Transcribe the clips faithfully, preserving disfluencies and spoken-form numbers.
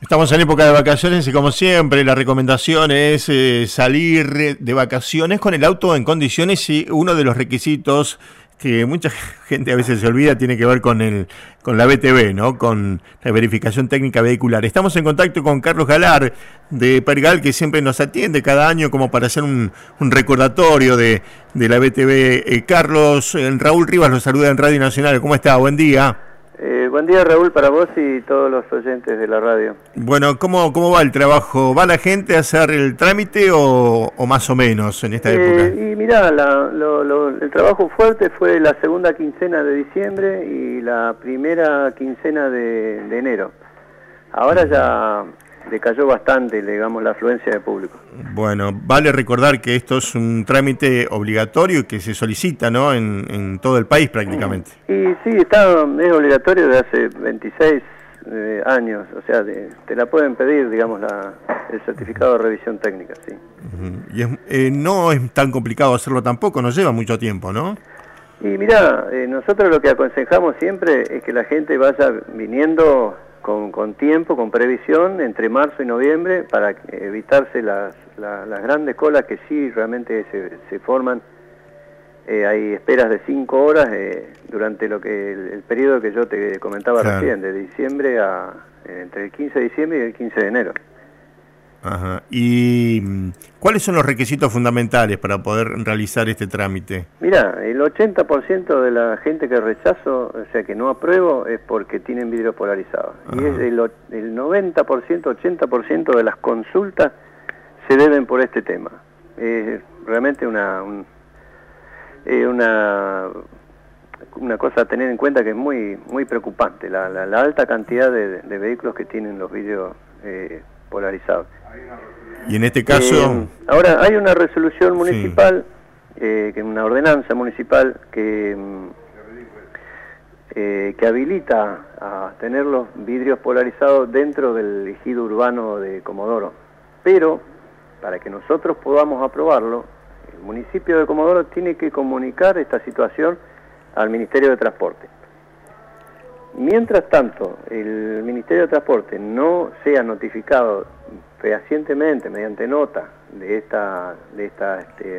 Estamos en época de vacaciones y como siempre la recomendación es eh, salir de vacaciones con el auto en condiciones, y uno de los requisitos que mucha gente a veces se olvida tiene que ver con el con la B T V, ¿no? Con la verificación técnica vehicular. Estamos en contacto con Carlos Galar de Pergal, que siempre nos atiende cada año como para hacer un, un recordatorio de, de la B T V. Eh, Carlos, eh, Raúl Rivas lo saluda en Radio Nacional. ¿Cómo está? Buen día. Eh, buen día, Raúl, para vos y todos los oyentes de la radio. Bueno, ¿cómo, cómo va el trabajo? ¿Va la gente a hacer el trámite o, o más o menos en esta eh, época? Y mirá, la, lo, lo, el trabajo fuerte fue la segunda quincena de diciembre y la primera quincena de, de enero. Ahora ya decayó bastante, digamos, la afluencia de público. Bueno, vale recordar que esto es un trámite obligatorio y que se solicita, ¿no?, en, en todo el país prácticamente. Y sí, está, es obligatorio desde hace veintiséis eh, años, o sea, de, te la pueden pedir, digamos, la, el certificado de revisión técnica, sí. Uh-huh. Y es, eh, no es tan complicado hacerlo tampoco, no lleva mucho tiempo, ¿no? Y mirá, eh, nosotros lo que aconsejamos siempre es que la gente vaya viniendo Con, con tiempo, con previsión, entre marzo y noviembre, para evitarse las, las, las grandes colas que sí realmente se, se forman. Eh, hay esperas de cinco horas eh, durante lo que el, el periodo que yo te comentaba claro. recién, de diciembre a eh, entre el quince de diciembre y el quince de enero. Ajá. ¿Y cuáles son los requisitos fundamentales para poder realizar este trámite? Mira, el ochenta por ciento de la gente que rechazo, o sea que no apruebo, es porque tienen vidrio polarizado. Ajá. Y es el, el noventa por ciento, ochenta por ciento de las consultas se deben por este tema. Es realmente una, un, eh, una, una cosa a tener en cuenta que es muy, muy preocupante, la, la, la alta cantidad de, de vehículos que tienen los vidrios eh, polarizados. Y en este caso... Eh, ahora, hay una resolución municipal, sí. eh, que una ordenanza municipal que, eh, que habilita a tener los vidrios polarizados dentro del ejido urbano de Comodoro. Pero, para que nosotros podamos aprobarlo, el municipio de Comodoro tiene que comunicar esta situación al Ministerio de Transporte. Mientras tanto, el Ministerio de Transporte no sea notificado fehacientemente mediante nota de esta de esta este,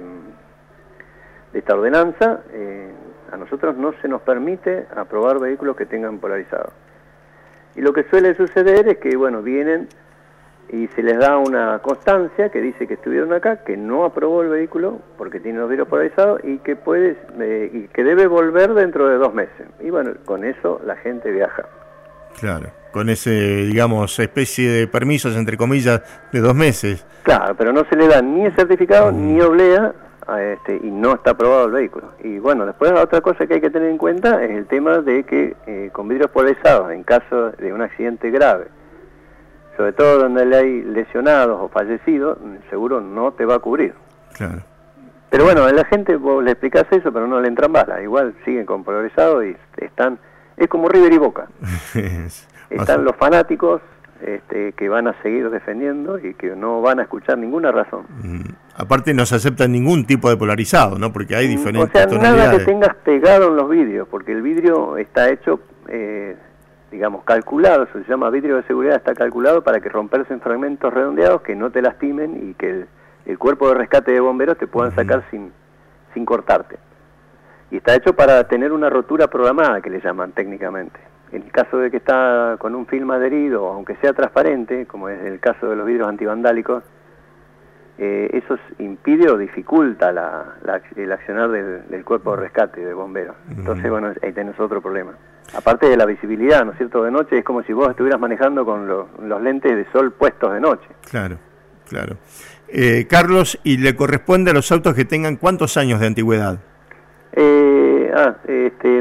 de esta ordenanza, eh, a nosotros no se nos permite aprobar vehículos que tengan polarizado. Y lo que suele suceder es que, bueno, vienen y se les da una constancia que dice que estuvieron acá, que no aprobó el vehículo porque tiene los vidrios polarizados y que puede eh, y que debe volver dentro de dos meses. Y bueno, con eso la gente viaja. Claro, con ese, digamos, especie de permisos, entre comillas, de dos meses. Claro, pero no se le da ni el certificado mm. ni oblea a este, y no está aprobado el vehículo. Y bueno, después otra cosa que hay que tener en cuenta es el tema de que eh, con vidrios polarizados, en caso de un accidente grave, sobre todo donde hay lesionados o fallecidos, el seguro no te va a cubrir. Claro. Pero bueno, a la gente vos le explicás eso, pero no le entran balas. Igual siguen con polarizado y están... Es como River y Boca. Están los fanáticos este, que van a seguir defendiendo y que no van a escuchar ninguna razón. Mm. Aparte no se acepta ningún tipo de polarizado, ¿no? Porque hay diferentes o sea, tonalidades. Nada que tengas pegado en los vidrios, porque el vidrio está hecho... Eh, digamos, calculado, eso se llama vidrio de seguridad, está calculado para que romperse en fragmentos redondeados que no te lastimen y que el, el cuerpo de rescate de bomberos te puedan sacar uh-huh. sin, sin cortarte. Y está hecho para tener una rotura programada, que le llaman técnicamente. En el caso de que está con un film adherido, aunque sea transparente, como es el caso de los vidrios antivandálicos, eh, eso impide o dificulta la, la, el accionar del, del cuerpo de rescate de bomberos. Entonces, bueno, ahí tenés otro problema. Aparte de la visibilidad, ¿no es cierto? De noche es como si vos estuvieras manejando con lo, los lentes de sol puestos de noche. Claro, claro. Eh, Carlos, ¿y le corresponde a los autos que tengan cuántos años de antigüedad? Eh, ah, este,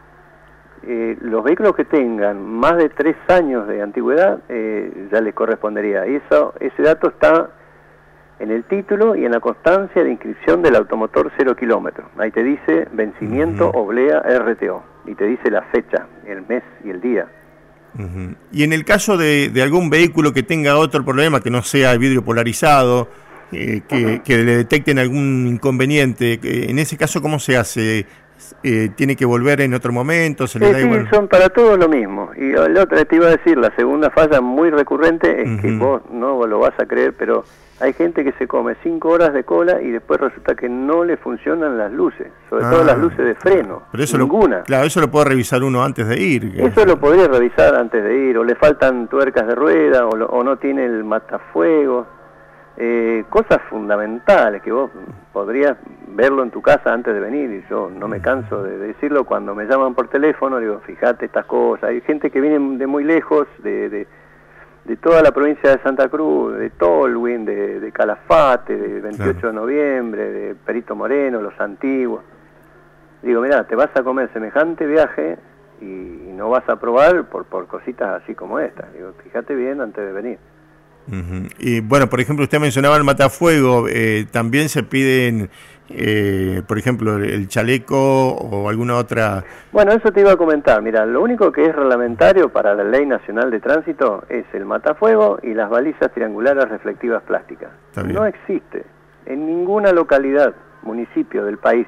eh, los vehículos que tengan más de tres años de antigüedad eh, ya les correspondería. Y eso, ese dato está en el título y en la constancia de inscripción del automotor cero kilómetros. Ahí te dice vencimiento uh-huh. oblea R T O. Y te dice la fecha, el mes y el día. Uh-huh. Y en el caso de, de algún vehículo que tenga otro problema, que no sea el vidrio polarizado, eh, que, uh-huh. que le detecten algún inconveniente, en ese caso, ¿cómo se hace? eh, tiene que volver en otro momento, se le eh, da sí, igual. son para todos lo mismo. Y la otra te iba a decir, la segunda falla muy recurrente es uh-huh. que vos no lo vas a creer, pero hay gente que se come cinco horas de cola y después resulta que no le funcionan las luces, sobre ah, todo las luces de freno, pero eso ninguna. Lo, claro, eso lo puede revisar uno antes de ir. Eso lo podría revisar antes de ir, o le faltan tuercas de rueda, o, lo, o no tiene el matafuego. Eh, cosas fundamentales que vos podrías verlo en tu casa antes de venir, y yo no me canso de decirlo cuando me llaman por teléfono, digo, fíjate estas cosas. Hay gente que viene de muy lejos, de... de de toda la provincia de Santa Cruz, de Tolwyn, de, de Calafate, de veintiocho claro. de noviembre, de Perito Moreno, Los Antiguos. Digo, mirá, te vas a comer semejante viaje y, y no vas a probar por, por cositas así como estas. Digo, fíjate bien antes de venir. Uh-huh. Y bueno, por ejemplo, usted mencionaba el matafuego, eh, también se piden, eh, por ejemplo, el chaleco o alguna otra... Bueno, eso te iba a comentar. Mira, lo único que es reglamentario para la Ley Nacional de Tránsito es el matafuego y las balizas triangulares reflectivas plásticas. No existe en ninguna localidad, municipio del país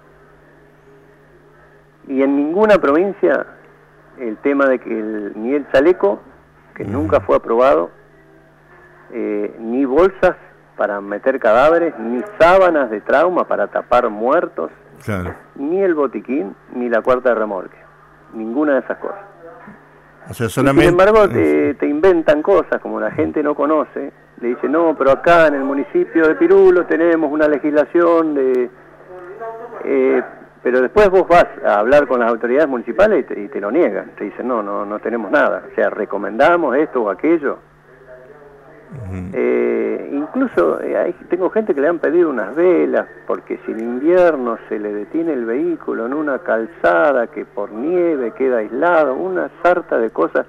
y en ninguna provincia el tema de que el, ni el chaleco, que uh-huh. nunca fue aprobado, Eh, ni bolsas para meter cadáveres, ni sábanas de trauma para tapar muertos, claro. ni el botiquín, ni la cuarta de remolque. Ninguna de esas cosas. O sea, solamente... Y sin embargo, te, te inventan cosas, como la gente no conoce. Le dicen, no, pero acá en el municipio de Pirulo tenemos una legislación de... Eh, pero después vos vas a hablar con las autoridades municipales y te, y te lo niegan. Te dicen, no, no, no tenemos nada. O sea, recomendamos esto o aquello. Uh-huh. Eh, incluso eh, hay, tengo gente que le han pedido unas velas porque si en invierno se le detiene el vehículo en una calzada que por nieve queda aislado, una sarta de cosas.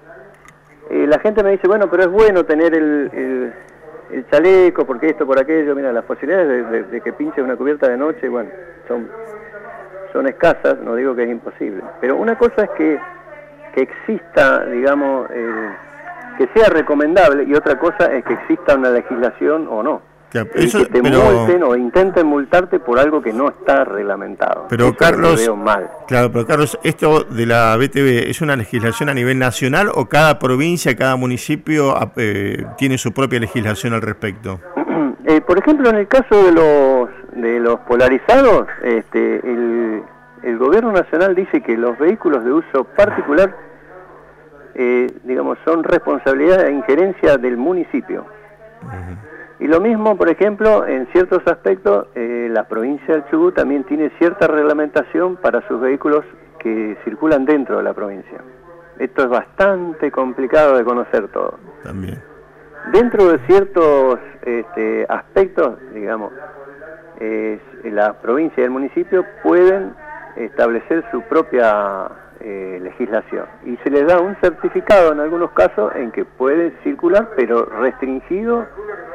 Eh, la gente me dice, bueno, pero es bueno tener el, el, el chaleco porque esto, por aquello. Mira, las posibilidades de, de, de que pinche una cubierta de noche, bueno, son, son escasas, no digo que es imposible. Pero una cosa es que, que exista, digamos... Eh, que sea recomendable, y otra cosa es que exista una legislación o no. Ya, eso, que te pero, multen o intenten multarte por algo que no está reglamentado. Pero eso Carlos, lo veo mal. Claro, pero Carlos, ¿esto de la B T V es una legislación a nivel nacional o cada provincia, cada municipio eh, tiene su propia legislación al respecto? eh, por ejemplo, en el caso de los de los polarizados, este, el, el gobierno nacional dice que los vehículos de uso particular Eh, digamos, son responsabilidad e injerencia del municipio. Uh-huh. Y lo mismo, por ejemplo, en ciertos aspectos, eh, la provincia del Chubut también tiene cierta reglamentación para sus vehículos que circulan dentro de la provincia. Esto es bastante complicado de conocer todo. También. Dentro de ciertos este, aspectos, digamos, eh, la provincia y el municipio pueden establecer su propia Eh, legislación y se les da un certificado en algunos casos en que puede circular, pero restringido,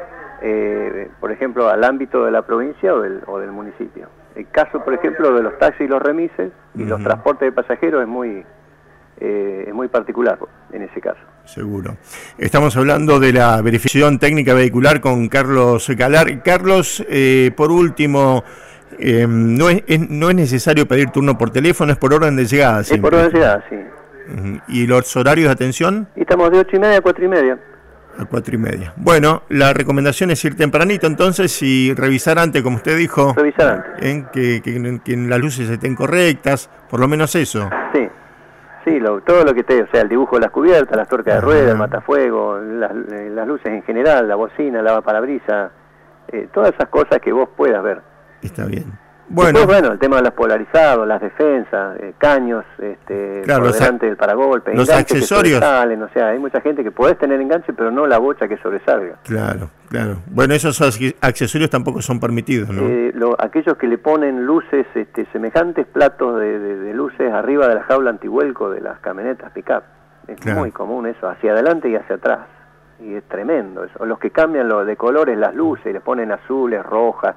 eh, por ejemplo, al ámbito de la provincia o del, o del municipio. El caso, por ejemplo, de los taxis y los remises y uh-huh. los transportes de pasajeros es muy eh, es muy particular en ese caso. Seguro. Estamos hablando de la verificación técnica vehicular con Carlos Galar. Carlos, eh, por último, Eh, no, es, es, no es necesario pedir turno por teléfono, es por orden de llegada. Es por orden de llegada, sí. Uh-huh. ¿Y los horarios de atención? Y estamos de ocho y media a cuatro y media. A cuatro y media. Bueno, la recomendación es ir tempranito entonces y revisar antes, como usted dijo. Revisar antes. En que, que, que las luces estén correctas, por lo menos eso. Sí, sí, lo, todo lo que esté, o sea, el dibujo de las cubiertas, las tuercas de rueda, el matafuego, las, las luces en general, la bocina, la lavaparabrisas, eh, todas esas cosas que vos puedas ver. Está bien. Bueno, después, bueno, el tema de los polarizados, las defensas, eh, caños, este, claro, por delante del paragolpe, los accesorios. Que sobresalen, o sea, hay mucha gente que podés tener enganche, pero no la bocha que sobresalga. Claro, claro. Bueno, esos accesorios tampoco son permitidos, ¿no? Eh, lo, aquellos que le ponen luces, este, semejantes platos de, de, de luces arriba de la jaula antivuelco de las camionetas pick-up. Es claro. muy común eso, hacia adelante y hacia atrás. Y es tremendo eso. O los que cambian lo de colores las luces, le ponen azules, rojas.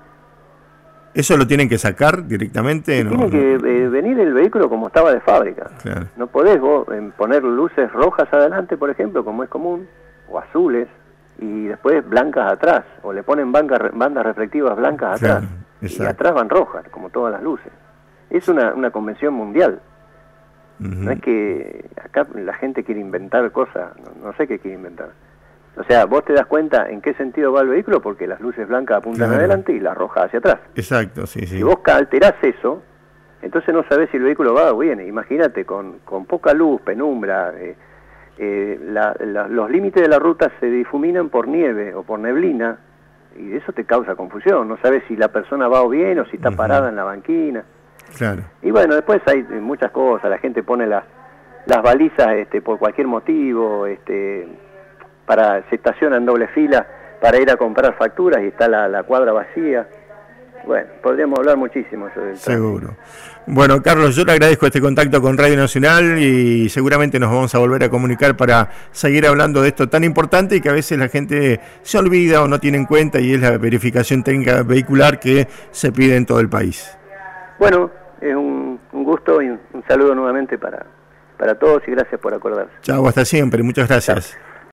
¿Eso lo tienen que sacar directamente? No, tiene que eh, venir el vehículo como estaba de fábrica. Claro. No podés vos eh, poner luces rojas adelante, por ejemplo, como es común, o azules, y después blancas atrás, o le ponen banca, bandas reflectivas blancas atrás, claro, y atrás van rojas, como todas las luces. Es una, una convención mundial. Uh-huh. No es que acá la gente quiere inventar cosas, no, no sé qué quiere inventar. O sea, vos te das cuenta en qué sentido va el vehículo porque las luces blancas apuntan claro. adelante y las rojas hacia atrás. Exacto, sí, sí. Si vos alterás eso, entonces no sabés si el vehículo va o viene. Imagínate, con, con poca luz, penumbra, eh, eh, la, la, los límites de la ruta se difuminan por nieve o por neblina y eso te causa confusión. No sabes si la persona va o viene o si está uh-huh. parada en la banquina. Claro. Y bueno, después hay muchas cosas. La gente pone las, las balizas este, por cualquier motivo, este... para se estaciona en doble fila para ir a comprar facturas y está la, la cuadra vacía. Bueno, podríamos hablar muchísimo sobre el seguro. Tránsito. Bueno, Carlos, yo le agradezco este contacto con Radio Nacional y seguramente nos vamos a volver a comunicar para seguir hablando de esto tan importante y que a veces la gente se olvida o no tiene en cuenta, y es la verificación técnica vehicular que se pide en todo el país. Bueno, es un, un gusto y un, un saludo nuevamente para, para todos y gracias por acordarse. Chao, hasta siempre. Muchas gracias. Chao.